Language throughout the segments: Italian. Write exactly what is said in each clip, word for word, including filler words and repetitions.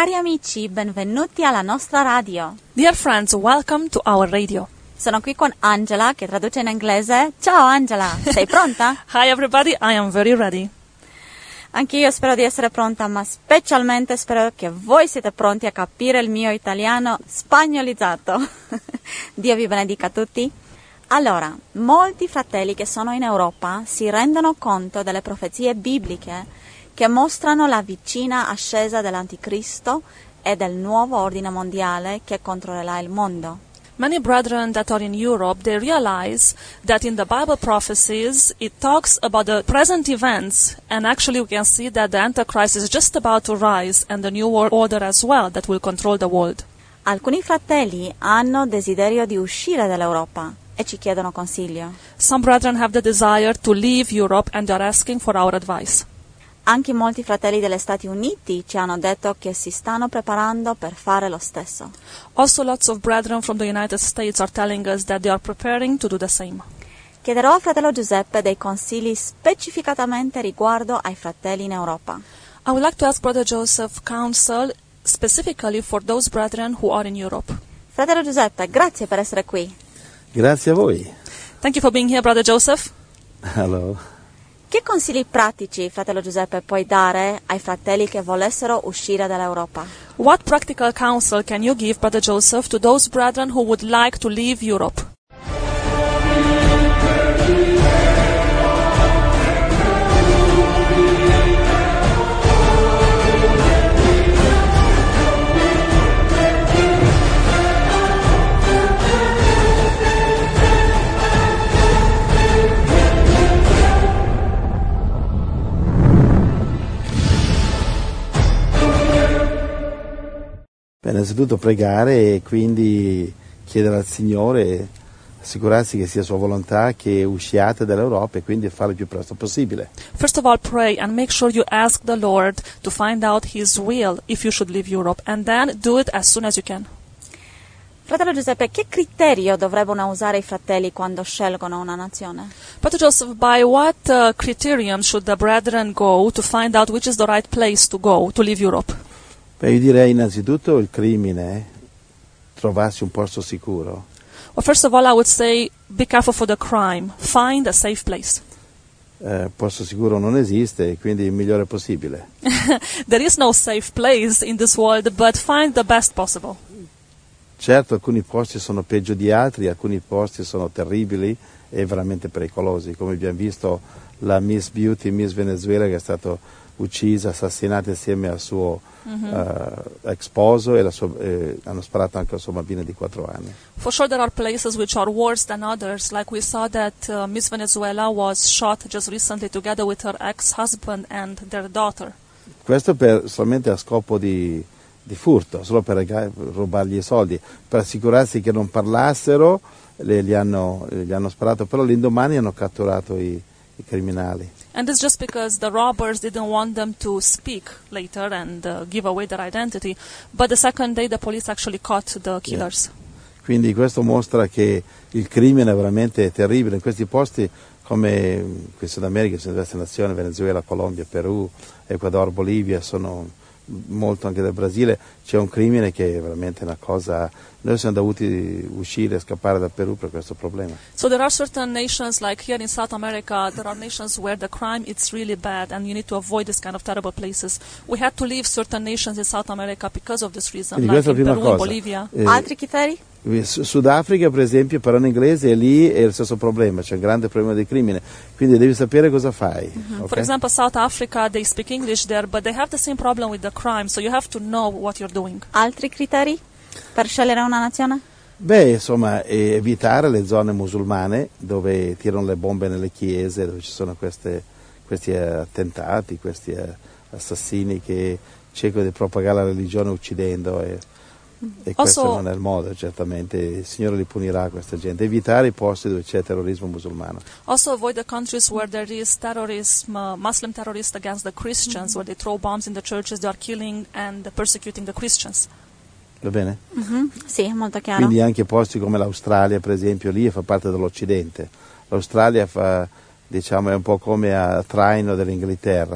Cari amici, benvenuti alla nostra radio. Dear friends, welcome to our radio. Sono qui con Angela che traduce in inglese. Ciao Angela, sei pronta? Hi everybody, I am very ready. Anch'io spero di essere pronta, ma specialmente spero che voi siete pronti a capire il mio italiano spagnolizzato. Dio vi benedica a tutti. Allora, molti fratelli che sono in Europa si rendono conto delle profezie bibliche che mostrano la vicina ascesa dell'Anticristo e del nuovo ordine mondiale che controllerà il mondo. Many brethren that are in Europe, they realize that in the Bible prophecies, it talks about the present events, and actually we can see that the Antichrist is just about to rise, and the New World Order as well, that will control the world. Alcuni fratelli hanno desiderio di uscire dall'Europa e ci chiedono consiglio. Some brethren have the desire to leave Europe, and they are asking for our advice. Anche molti fratelli degli Stati Uniti ci hanno detto che si stanno preparando per fare lo stesso. Also, lots of brethren from the United States are telling us that they are preparing to do the same. Chiederò a fratello Giuseppe dei consigli specificatamente riguardo ai fratelli in Europa. I would like to ask Brother Joseph counsel specifically for those brethren who are in Europe. Fratello Giuseppe, grazie per essere qui. Grazie a voi. Thank you for being here, Brother Joseph. Hello. Che consigli pratici, fratello Giuseppe, puoi dare ai fratelli che volessero uscire dall'Europa? What practical counsel can you give, Brother Joseph, to those brethren who would like to leave Europe? Beh, innanzitutto pregare e quindi chiedere al Signore, assicurarsi che sia sua volontà che usciate dall'Europa e quindi farlo il più presto possibile. First of all, pray and make sure you ask the Lord to find out His will if you should leave Europe, and then do it as soon as you can. Fratello Giuseppe, che criterio dovrebbero usare i fratelli quando scelgono una nazione? Brother Joseph, by what uh, criterion should the brethren go to find out which is the right place to go to leave Europe? Beh, io direi innanzitutto il crimine, trovarsi un posto sicuro. Well, first of all, I would say be careful for the crime. Find a safe place. Eh, posto sicuro non esiste, quindi il migliore possibile. There is no safe place in this world, but find the best possible. Certo, alcuni posti sono peggio di altri, alcuni posti sono terribili e veramente pericolosi, come abbiamo visto la Miss Beauty, Miss Venezuela, che è stata uccisa, assassinata insieme al suo mm-hmm. uh, ex sposo e la sua, eh, hanno sparato anche alla sua bambina di quattro anni. For sure there are places which are worse than others, like we saw that uh, Miss Venezuela was shot just recently together with her ex-husband and their daughter. Questo per, solamente a scopo di, di furto, solo per rubargli i soldi, per assicurarsi che non parlassero, le, gli, hanno, gli hanno sparato, però l'indomani hanno catturato i, i criminali. And it's just because the robbers didn't want them to speak later and uh, give away their identity, but the second day the police actually caught the killers. Yeah. Quindi questo mostra che il crimine è veramente terribile in questi posti come qui in Sud America, in diverse nazioni, Venezuela, Colombia, Perù, Ecuador, Bolivia, sono molto anche del Brasile, c'è un crimine che è veramente una cosa. Noi siamo dovuti uscire e scappare dal Perù per questo problema. So there are certain nations, like here in South America, there are nations where the crime is really bad and you need to avoid this kind of terrible places. We had to leave certain nations in South America because of this reason, Quindi like in prima Perù, cosa. in Bolivia. Eh, Altri criteri? Sudafrica per esempio parlano inglese e lì è lo stesso problema, c'è un grande problema di crimine, quindi devi sapere cosa fai. Mm-hmm. Okay? For example, South Africa, they speak English there, but they have the same problem with the crime, so you have to know what you're doing. Altri criteri per scegliere una nazione? Beh, insomma, eh, evitare le zone musulmane dove tirano le bombe nelle chiese, dove ci sono queste, questi eh, attentati, questi eh, assassini che cercano di propagare la religione uccidendo e, e questo Also, non è il modo, certamente il Signore li punirà questa gente. Evitare i posti dove c'è terrorismo musulmano. Also avoid the countries where there is terrorism, uh, Muslim terrorists against the Christians, mm-hmm. where they throw bombs in the churches, they are killing and persecuting the Christians. Va bene? Mm-hmm. Sì, molto chiaro. Quindi anche posti come l'Australia, per esempio, lì fa parte dell'Occidente. L'Australia fa, diciamo, è un po' come a traino dell'Inghilterra.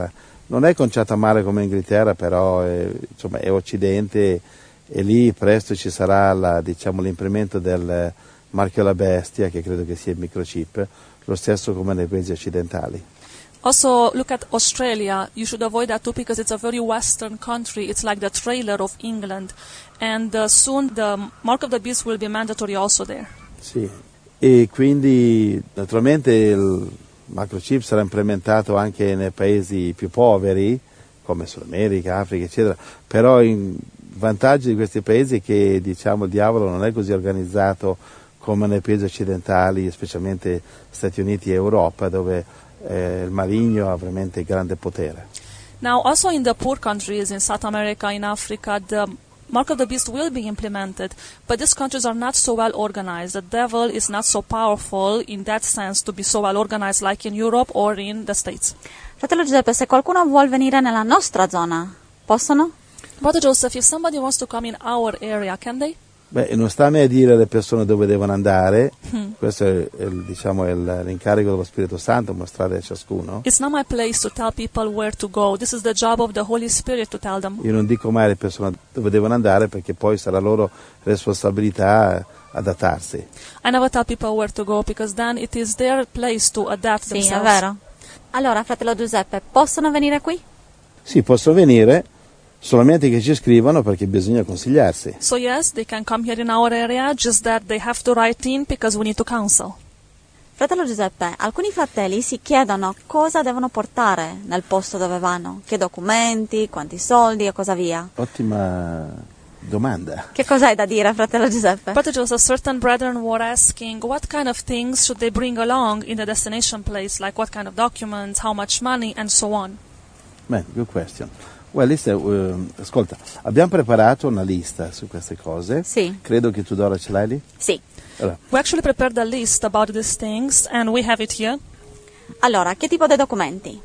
non è conciata male come Inghilterra, però è, insomma, è Occidente e lì presto ci sarà la, diciamo, l'implemento del marchio alla bestia, che credo che sia il microchip, lo stesso come nei paesi occidentali. Also, look at Australia. You should avoid that too because it's a very Western country. It's like the trailer of England. And uh, soon the mark of the beast will be mandatory also there. Sì, e quindi naturalmente il microchip sarà implementato anche nei paesi più poveri, come Sud America, Africa, eccetera, però il vantaggio di questi paesi è che, diciamo, il diavolo non è così organizzato come nei paesi occidentali, specialmente Stati Uniti e Europa, dove eh, il maligno ha veramente grande potere. Now, also in the poor countries, in South America, in Africa, the mark of the beast will be implemented, but these countries are not so well organized. The devil is not so powerful in that sense to be so well organized like in Europe or in the States. Fratello Giuseppe, se qualcuno vuol venire nella nostra zona, possono? Brother Joseph, if somebody wants to come in our area, can they? Beh, non sta a me a dire alle persone dove devono andare, hmm. questo è, è, diciamo, è l'incarico dello Spirito Santo, mostrare a ciascuno. It's not my place to tell people where to go. This is the job of the Holy Spirit to tell them. Io non dico mai alle persone dove devono andare perché poi sarà loro responsabilità adattarsi. I never tell people where to go because then it is their place to adapt sì, themselves. Sì, è vero. Allora, fratello Giuseppe, possono venire qui? Sì, possono venire, solamente che ci scrivano perché bisogna consigliarsi. So yes, they can come here in our area, just that they have to write in because we need to counsel. Fratello Giuseppe, alcuni fratelli si chiedono cosa devono portare nel posto dove vanno, che documenti, quanti soldi e cosa via. Ottima domanda. Che cosa hai da dire, fratello Giuseppe? Brother Joseph, certain brethren were asking what kind of things should they bring along in the destination place, like what kind of documents, how much money, and so on. Beh, good question. Well, listen, uh, ascolta, abbiamo preparato una lista su queste cose. Sì. Credo che tu, Dora, ce l'hai lì? Sì. Allora. We actually prepared a list about these things, and we have it here. Allora, che tipo di documenti?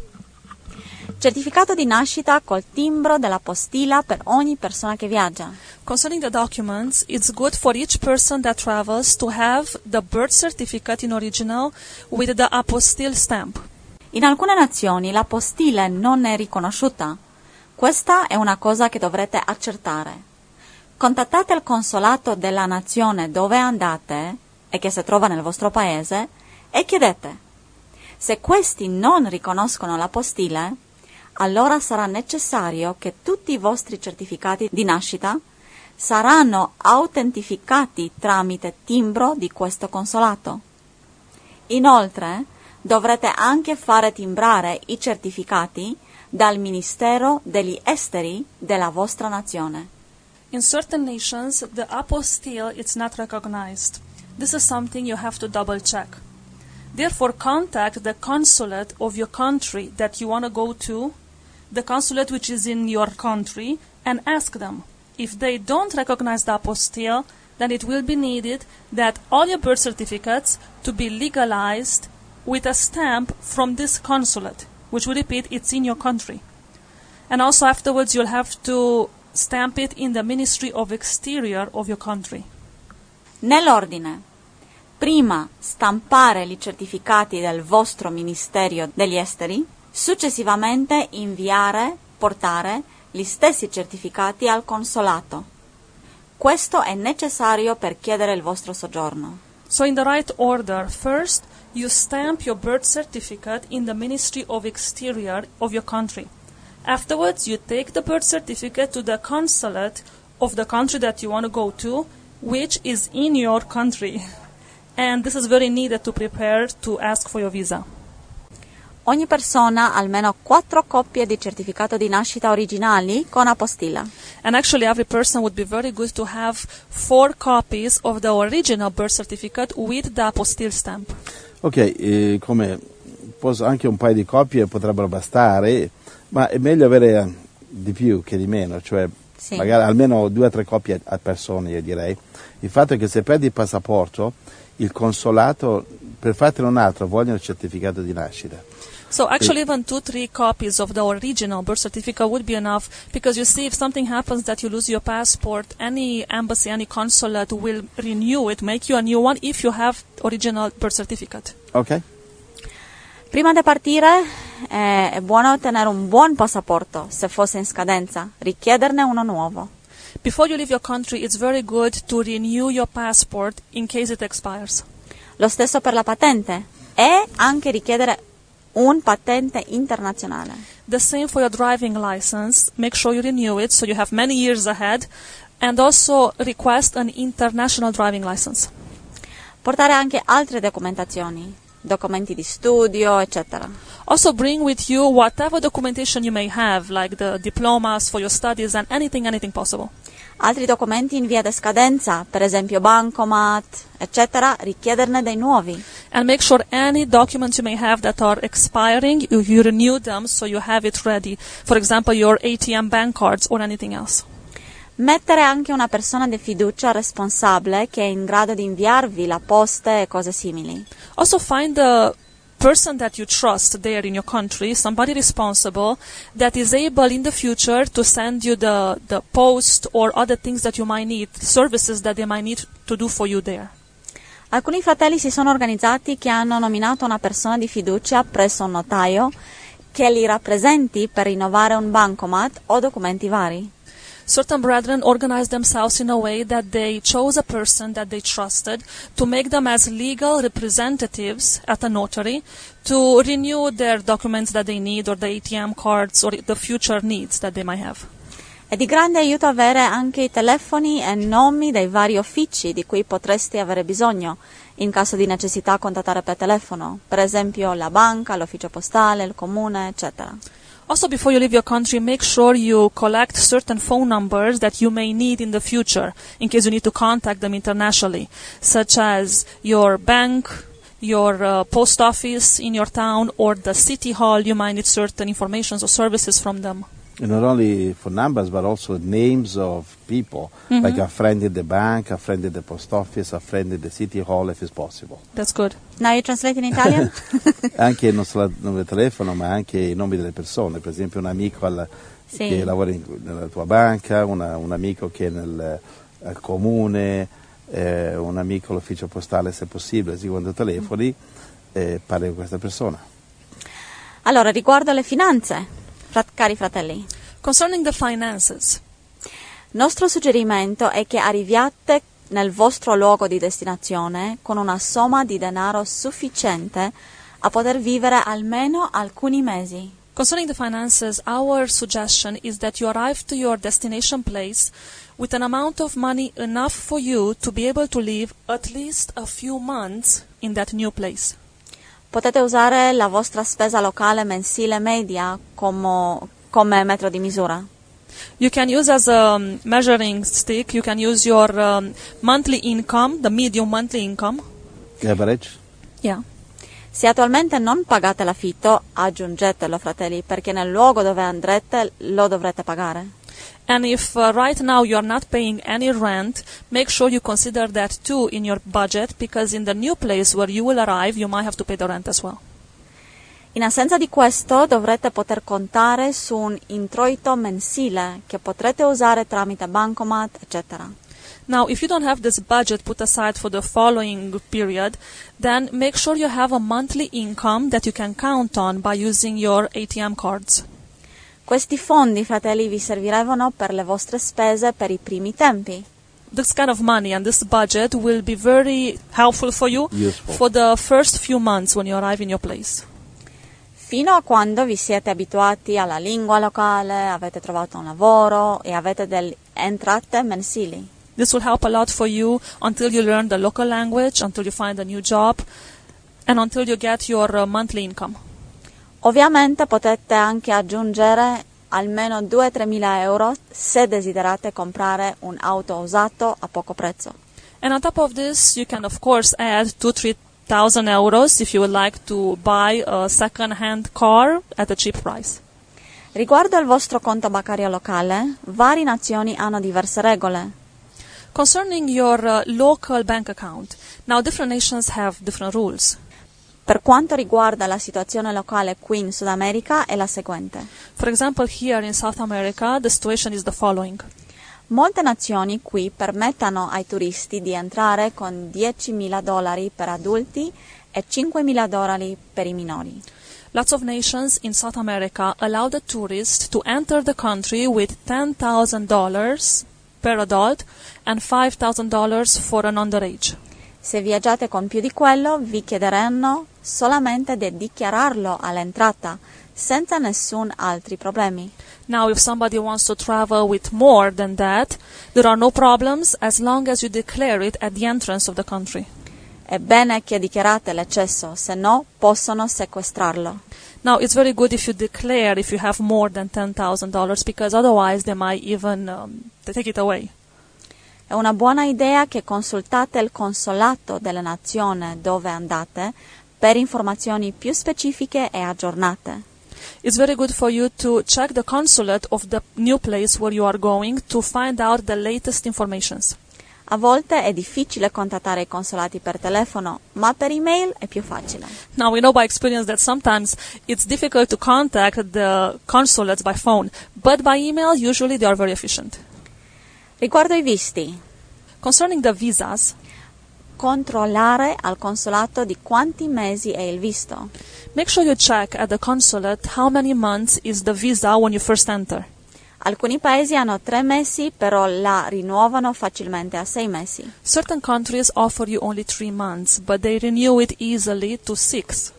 Certificato di nascita col timbro della postilla per ogni persona che viaggia. Concerning the documents, it's good for each person that travels to have the birth certificate in original with the apostille stamp. In alcune nazioni la postilla non è riconosciuta. Questa è una cosa che dovrete accertare. Contattate il consolato della nazione dove andate e che si trova nel vostro paese e chiedete. Se questi non riconoscono la postilla, allora sarà necessario che tutti i vostri certificati di nascita saranno autentificati tramite timbro di questo consolato. Inoltre, dovrete anche fare timbrare i certificati dal Ministero degli Esteri della vostra nazione. In certain nations, the apostille is not recognized. This is something you have to double check. Therefore, contact the consulate of your country that you want to go to, the consulate which is in your country, and ask them. If they don't recognize the apostille, then it will be needed that all your birth certificates to be legalized with a stamp from this consulate, which we repeat, it's in your country. And also afterwards you'll have to stamp it in the Ministry of Exterior of your country. Nell'ordine. Prima stampare i certificati del vostro Ministero degli Esteri, successivamente inviare, portare gli stessi certificati al consolato. Questo è necessario per chiedere il vostro soggiorno. So in the right order, first you stamp your birth certificate in the Ministry of Exterior of your country. Afterwards, you take the birth certificate to the consulate of the country that you want to go to, which is in your country. And this is very needed to prepare to ask for your visa. Ogni persona ha almeno quattro copie di certificato di nascita originali con apostilla. And actually every person would be very good to have four copies of the original birth certificate with the apostille stamp. Ok, eh, come posso, anche un paio di copie potrebbero bastare, ma è meglio avere di più che di meno, cioè sì. Magari almeno due o tre copie a persona, io direi. Il fatto è che se perdi il passaporto, il consolato, per fartene un altro, vogliono il certificato di nascita. So actually even two, three copies of the original birth certificate would be enough, because you see, if something happens that you lose your passport, any embassy, any consulate will renew it, make you a new one if you have original birth certificate. Ok. Prima di partire è, è buono tenere un buon passaporto se fosse in scadenza, richiederne uno nuovo. Before you leave your country, it's very good to renew your passport in case it expires. Lo stesso per la patente e anche richiedere un patente internazionale. The same for your driving license. Make sure you renew it so you have many years ahead, and also request an international driving license. Portare anche altre documentazioni, documenti di studio, eccetera. Also bring with you whatever documentation you may have, like the diplomas for your studies and anything, anything possible. Altri documenti in via di scadenza, per esempio bancomat, eccetera, richiederne dei nuovi. And make sure any documents you may have that are expiring, you, you renew them so you have it ready. For example, your A T M bank cards or anything else. Mettere anche una persona di fiducia responsabile che è in grado di inviarvi la posta e cose simili. Also find the person that you trust there in your country, somebody responsible that is able in the future to send you the, the post or other things that you might need, services that they might need to do for you there. Alcuni fratelli si sono organizzati che hanno nominato una persona di fiducia presso un notaio che li rappresenti per rinnovare un bancomat o documenti vari. Certain brethren organized themselves in a way that they chose a person that they trusted to make them as legal representatives at a notary to renew their documents that they need or the A T M cards or the future needs that they might have. È di grande aiuto avere anche i telefoni e nomi dei vari uffici di cui potresti avere bisogno in caso di necessità contattare per telefono, per esempio la banca, l'ufficio postale, il comune, eccetera. Also, before you leave your country, make sure you collect certain phone numbers that you may need in the future, in case you need to contact them internationally, such as your bank, your uh, post office in your town, or the city hall. You might need certain information or services from them. And not only for numbers, but also names of people, mm-hmm. like a friend in the bank, a friend in the post office, a friend in the city hall, if it's possible. That's good. Now you translate in Italian? Anche non solo il nome del telefono, ma anche i nomi delle persone. Per esempio un amico al, sì. che lavora in, nella tua banca, una, un amico che è nel al comune, eh, un amico all'ufficio postale se possibile. Sì, quando telefoni eh, parli con questa persona. Allora, riguardo alle finanze. Cari fratelli, concerning the finances, nostro suggerimento è che arriviate nel vostro luogo di destinazione con una somma di denaro sufficiente a poter vivere almeno alcuni mesi. Concerning the finances, our suggestion is that you arrive to your destination place with an amount of money enough for you to be able to live at least a few months in that new place. Potete usare la vostra spesa locale mensile media come, come metro di misura. You can use as a um, measuring stick, you can use your um, monthly income, the medium monthly income. Average? Yeah. Se attualmente non pagate l'affitto, aggiungetelo, fratelli, perché nel luogo dove andrete lo dovrete pagare. And if uh, right now you are not paying any rent, make sure you consider that too in your budget, because in the new place where you will arrive, you might have to pay the rent as well. In assenza di questo, dovrete poter contare su un introito mensile che potrete usare tramite bancomat, eccetera. Now, if you don't have this budget put aside for the following period, then make sure you have a monthly income that you can count on by using your A T M cards. Questi fondi, fratelli, vi serviranno per le vostre spese per i primi tempi. This kind of money and this budget will be very helpful for you Useful. for the first few months when you arrive in your place. Fino a quando vi siete abituati alla lingua locale, avete trovato un lavoro e avete delle entrate mensili. This will help a lot for you until you learn the local language, until you find a new job, and until you get your uh, monthly income. Ovviamente potete anche aggiungere almeno due a tre mila euro se desiderate comprare un'auto usato a poco prezzo. And on top of this, you can of course add two, three thousand euros if you would like to buy a second-hand car at a cheap price. Riguardo al vostro conto bancario locale, varie nazioni hanno diverse regole. Concerning your uh, local bank account, now different nations have different rules. Per quanto riguarda la situazione locale qui in Sud America è la seguente. For example, here in South America, the situation is the following. Molte nazioni qui permettono ai turisti di entrare con diecimila dollari per adulti e cinquemila dollari per i minori. Lots of nations in South America allow the tourist to enter the country with ten thousand dollars per adult and five thousand dollars for an underage. Se viaggiate con più di quello, vi chiederanno solamente di dichiararlo all'entrata, senza nessun altri problemi. Now, if somebody wants to travel with more than that, there are no problems as long as you declare it at the entrance of the country. È bene che dichiarate l'eccesso, se no possono sequestrarlo. Now, it's very good if you declare if you have more than ten thousand dollars, because otherwise they might even um, they take it away. È una buona idea che consultate il consolato della nazione dove andate per informazioni più specifiche e aggiornate. It's very good for you to check the consulate of the new place where you are going to find out the latest informations. A volte è difficile contattare i consolati per telefono, ma per email è più facile. Now, we know by experience that sometimes it's difficult to contact the consulates by phone, but by email, usually they are very efficient. Riguardo i visti, Concerning the visas, controllare al consolato di quanti mesi è il visto. make sure you check at the consulate how many months is the visa when you first enter. Alcuni paesi hanno tre mesi, però la rinnovano facilmente a sei mesi. Certain countries offer you only three months, but they renew it easily to six.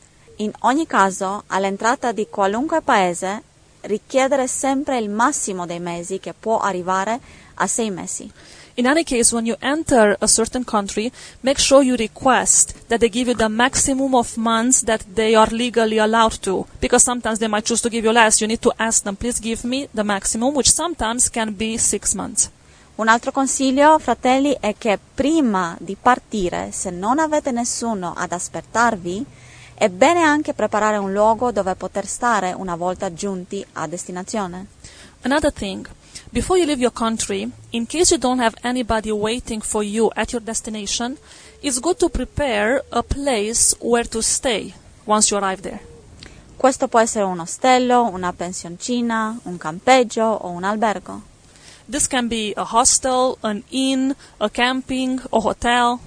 In ogni caso, all'entrata di qualunque paese, richiedere sempre il massimo dei mesi, che può arrivare a sei mesi. In any case, when you enter a certain country, make sure you request that they give you the maximum of months that they are legally allowed to, because sometimes they might choose to give you less. You need to ask them, please give me the maximum, which sometimes can be six months. Un altro consiglio, fratelli, è che prima di partire, se non avete nessuno ad aspettarvi, è bene anche preparare un luogo dove poter stare una volta giunti a destinazione. Another thing, before you leave your country, in case you don't have anybody waiting for you at your destination, it's good to prepare a place where to stay once you arrive there. Questo può essere un ostello, una pensioncina, un campeggio o un albergo. This can be a hostel, an inn, a camping, a hotel.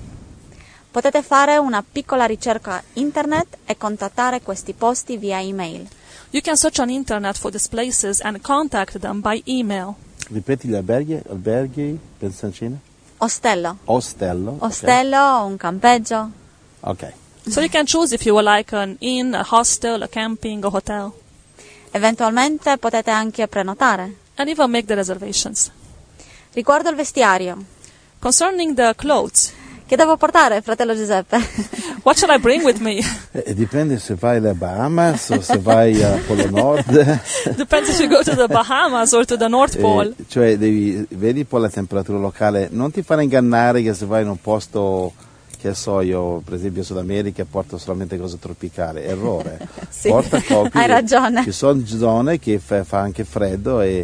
Potete fare una piccola ricerca internet e contattare questi posti via email. You can search on internet for these places and contact them by email. Ripeti gli alberghi, alberghi, pensioncine? Ostello. Ostello. ok. Ostello, un campeggio. Ok. So you can choose if you would like an inn, a hostel, a camping, a hotel, Eventualmente potete anche prenotare. and even make the reservations. Riguardo il vestiario. Concerning the clothes, Che devo portare, fratello Giuseppe? what should I bring with me? Eh, dipende se vai alle Bahamas o se vai a Polo Nord. Depends if you go to the Bahamas or to the North Pole. Eh, cioè devi, vedi un po' la temperatura locale, non ti fare ingannare che se vai in un posto, che so io, per esempio in Sud America, porto solamente cose tropicali, errore. Sì, Porta copie, hai ragione. Ci sono zone che fa, fa anche freddo e,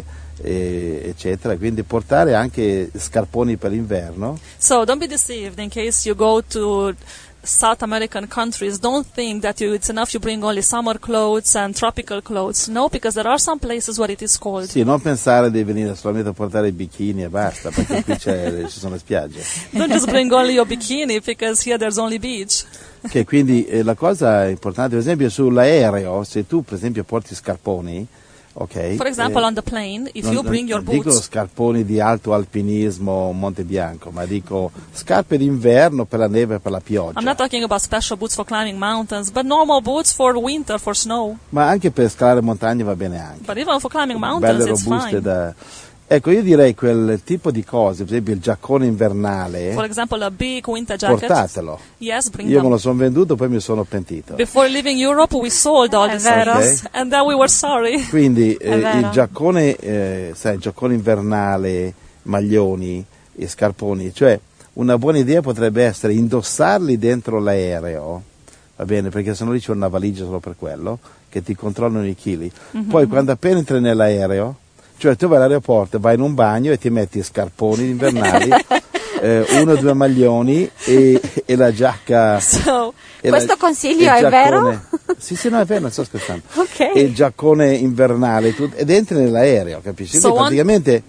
e eccetera, quindi portare anche scarponi per l'inverno. So don't be deceived in case you go to South American countries. Don't think that you, it's enough you bring only summer clothes and tropical clothes. No, because there are some places where it is cold. Sì, non pensare di venire solamente a portare i bikini e basta, perché qui c'è, ci sono le spiagge. Don't just bring only your bikini because here there's only beach. Che quindi eh, la cosa importante, per esempio sull'aereo, se tu per esempio porti scarponi, ok? For example, eh, on the plane, if non, you bring your non dico boots, scarponi di alto alpinismo Monte Bianco, ma dico scarpe d'inverno per la neve e per la pioggia. I'm not talking about special boots for climbing mountains, but normal boots for winter, for snow. Ma anche per scalare montagne va bene anche. But even for climbing mountains, Belle it's robuste fine. da... Ecco, io direi quel tipo di cose, per esempio il giaccone invernale, For example, a big winter jacket. portatelo. Yes, bring Io me them. lo sono venduto, poi mi sono pentito. Before leaving Europe, we sold all È these vero. things, and then we were sorry. Quindi eh, vero. il giaccone, eh, sai, il giaccone invernale, maglioni e scarponi, cioè una buona idea potrebbe essere indossarli dentro l'aereo, va bene, perché sennò lì c'è una valigia solo per quello, che ti controllano i chili. Mm-hmm. Poi quando appena entri nell'aereo, cioè tu vai all'aeroporto, vai in un bagno e ti metti scarponi invernali, eh, uno o due maglioni e, e la giacca. So, e Questo la- consiglio e il è vero? giaccone- Sì, sì, no, è vero, non sto scherzando. Ok. E il giaccone invernale tu- ed entri nell'aereo, capisci? So Quindi one- praticamente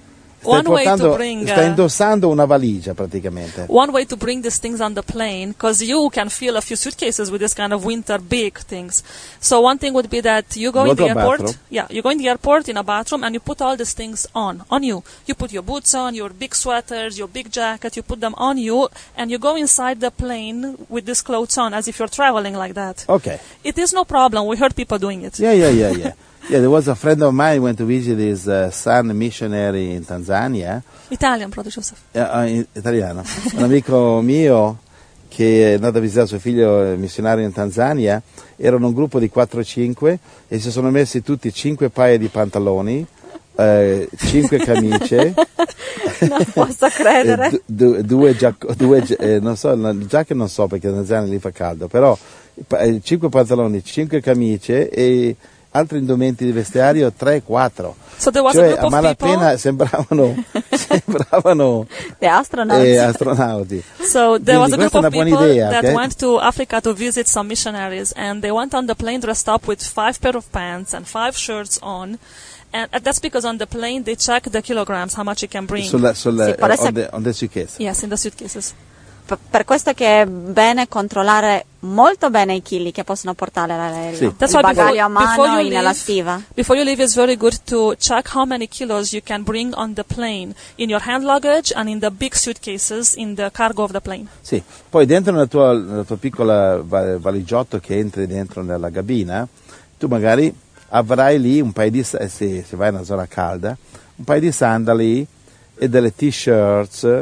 One way to portando, bring, stai uh, indossando una valigia praticamente. One way to bring these things on the plane, because you can fill a few suitcases with this kind of winter big things. So one thing would be that you go, Go in to the a airport. bathroom. Yeah, you go in the airport in a bathroom and you put all these things on, on you. You put your boots on, your big sweaters, your big jacket, you put them on you, and you go inside the plane with these clothes on, as if you're traveling like that. Okay. It is no problem. We heard people doing it. Yeah, yeah, yeah, yeah. Yeah, there was a friend of mine who went to visit his uh, son missionary in Tanzania. Italian, Brother Joseph. Eh, ah, in- italiano. Un amico mio che è andato a visitare suo figlio missionario in Tanzania, erano un gruppo di quattro o cinque e si sono messi tutti cinque paia di pantaloni, eh, cinque camicie, Non posso e credere. du- du- due giacche, due, gi- eh, non so, la giacche non so perché in Tanzania lì fa caldo, però pa- eh, cinque pantaloni, cinque camicie e altri indumenti di vestiario tre quattro. So there was a Cioè group a of malapena people. sembravano, sembravano The astronauts. eh, astronauti. So there was a Quindi group of questa è una buona people idea, that ok? went to Africa to visit some missionaries, and they went on the plane dressed up with five pair of pants and five shirts on. And uh, that's because on the plane they check the kilograms, how much you can bring. Sulla, sulla, Sì, può eh, essere- on the, on the suitcase. Yes, in the suitcases. P- per questo che è bene controllare molto bene i chili che possono portare all'aereo. Sì. That's Il why before, bagaglio a before mano you e nella leave, stiva. before you leave, it's very good to check how many kilos you can bring on the plane in your hand luggage and in the big suitcases in the cargo of the plane. Sì. Poi dentro nella tua, nella tua piccola va- valigiotto che entri dentro nella cabina, tu magari avrai lì un paio di, sa- eh, se, se vai in una zona calda, un paio di sandali e delle t-shirts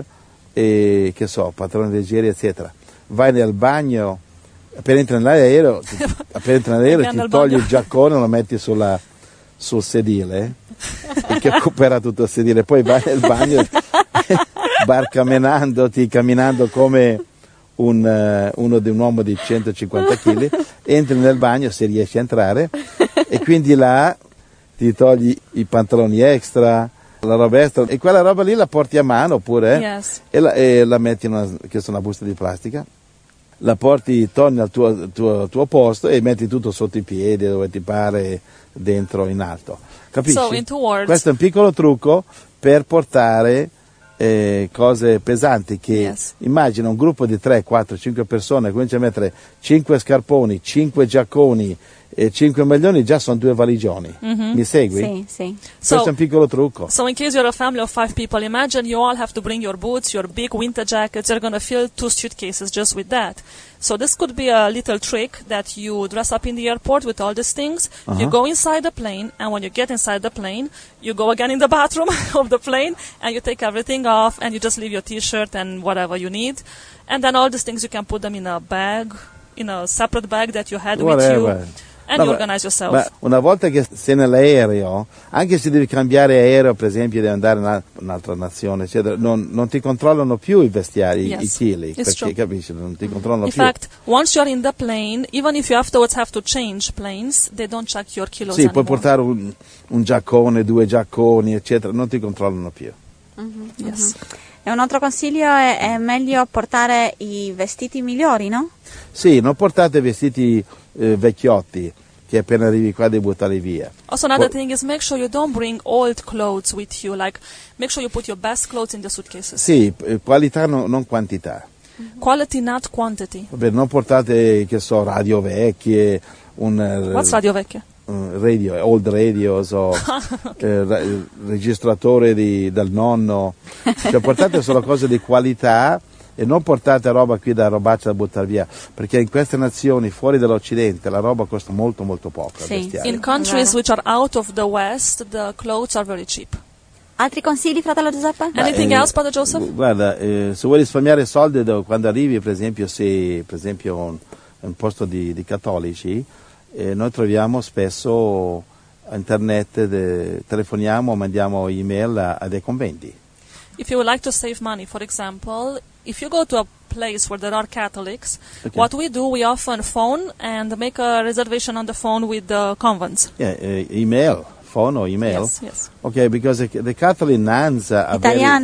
e che so, pantaloni leggeri eccetera. Vai nel bagno, appena entri nell'aereo, ti, appena entri nell'aereo Andiamo ti al togli bagno. il giaccone e lo metti sulla, sul sedile, e che occuperà tutto il sedile, poi vai nel bagno barcamenandoti, camminando come un, eh, uno di un uomo di centocinquanta chili, entri nel bagno se riesci a entrare e quindi là ti togli i pantaloni extra, la roba extra e quella roba lì la porti a mano oppure Yes. e, la, e la metti in una, che sono una busta di plastica, la porti, torni al tuo, tuo, tuo posto e metti tutto sotto i piedi dove ti pare, dentro in alto, capisci? So, in two words, Questo è un piccolo trucco per portare eh, cose pesanti che Yes. immagina un gruppo di tre, quattro, cinque persone, comincia a mettere cinque scarponi, cinque giacconi e cinque maglioni, già sono due valigioni. Mi segui? Sì, sì. Questo So- è un piccolo trucco. So in case you're a family of five people, imagine you all have to bring your boots, your big winter jackets. You're going to fill two suitcases just with that. So this could be a little trick that you dress up in the airport with all these things. You Uh-huh. go inside the plane, and when you get inside the plane, you go again in the bathroom of the plane, and you take everything off, and you just leave your t-shirt and whatever you need. And then all these things, you can put them in a bag, in a separate bag that you had with you. Whatever. And No, you ma- organize yourself. Ma una volta che sei nell'aereo, anche se devi cambiare aereo, per esempio, devi andare in una- un'altra nazione, eccetera, non, non ti controllano più i vestiari, Yes, i chili, it's perché true. capisci, non ti controllano In più. fact, once you're in the plane, even if you afterwards have to change planes, they don't check your kilos Sì, puoi anymore. portare un, un giaccone, due giacconi, eccetera, non ti controllano più. Yes. E un altro consiglio è, è meglio portare i vestiti migliori, no? Sì, non portate vestiti eh, vecchiotti che appena arrivi qua devi buttarli via. Also, another Well- thing is make sure you don't bring old clothes with you. Like, make sure you put your best clothes in the suitcases. Sì, eh, qualità no- non quantità. Quality, not quantity. Vabbè, non portate, che so, radio vecchie, un eh, What's radio vecchia? un radio, old radios o eh, ra- il registratore di, del nonno. Cioè, portate solo cose di qualità e non portate roba qui da robaccia da buttare via, perché in queste nazioni fuori dall'Occidente la roba costa molto molto poco. Sì, il vestiario. In countries Vero. which are out of the West, the clothes are very cheap. Altri consigli, fratello Giuseppe? Anything eh, else, Brother Joseph? Guarda, eh, se vuoi risparmiare soldi do- quando arrivi, per esempio, se per esempio un, un posto di, di cattolici, eh, noi troviamo spesso a internet, de- telefoniamo, mandiamo email a, a dei conventi. If you would like to save money, for example, if you go to a place where there are Catholics, Okay. what we do, we often phone and make a reservation on the phone with the convents. Yeah, eh, email, phone or email. Yes, yes. Okay, because the, the Catholic nuns are very, Italiano?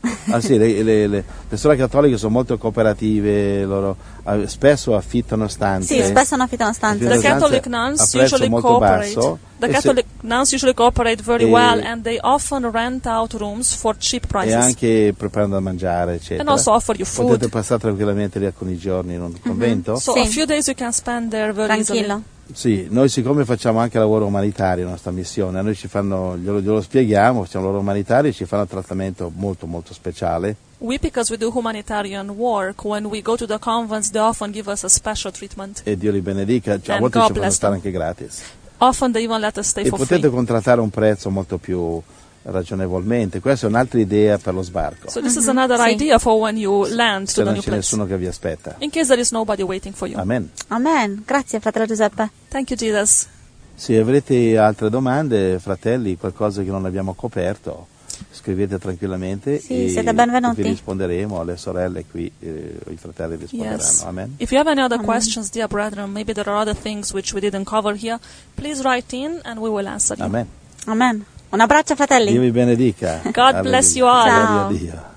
Ah sì, le, le, le, le sorelle cattoliche sono molto cooperative, loro eh, spesso affittano stanze. Sì, spesso non affittano stanze. The Affittano Catholic stanze nuns a prezzo usually molto cooperate. basso, The e Catholic se- nuns usually cooperate very e- well, and they often rent out rooms for cheap e prices. anche preparano da mangiare, eccetera. And also offer you food. Potete passare tranquillamente lì alcuni giorni in un convento? So Sì. a few days you can spend there very easily. Tranquillo. Sì, noi siccome facciamo anche lavoro umanitario, la nostra missione, a noi ci fanno, glielo, glielo spieghiamo, facciamo lavoro umanitario e ci fanno un trattamento molto molto speciale. We, because we do humanitarian work, when we go to the convents, they often give us a special treatment. E Dio li benedica, cioè, a And volte God ci fanno bless stare them. anche gratis. Often they even let us stay E for potete free. contrattare un prezzo molto più ragionevolmente. Questa è un'altra idea per lo sbarco, So this is another Sì. idea for when you land se to the non new c'è place. nessuno che vi aspetta. In case there is nobody waiting for you. Amen. Amen. Grazie, fratello Giuseppe. Thank you, Jesus. Se avrete altre domande, fratelli, qualcosa che non abbiamo coperto, scrivete tranquillamente Sì, e siete benvenuti. vi risponderemo, le sorelle qui, eh, i fratelli risponderanno. Yes. Amen. If you have any other Amen. questions, dear brethren, maybe there are other things which we didn't cover here, please write in and we will answer you. Amen. Amen. Un abbraccio, fratelli. Dio vi benedica. God bless you all. Gloria a Ciao. Dio.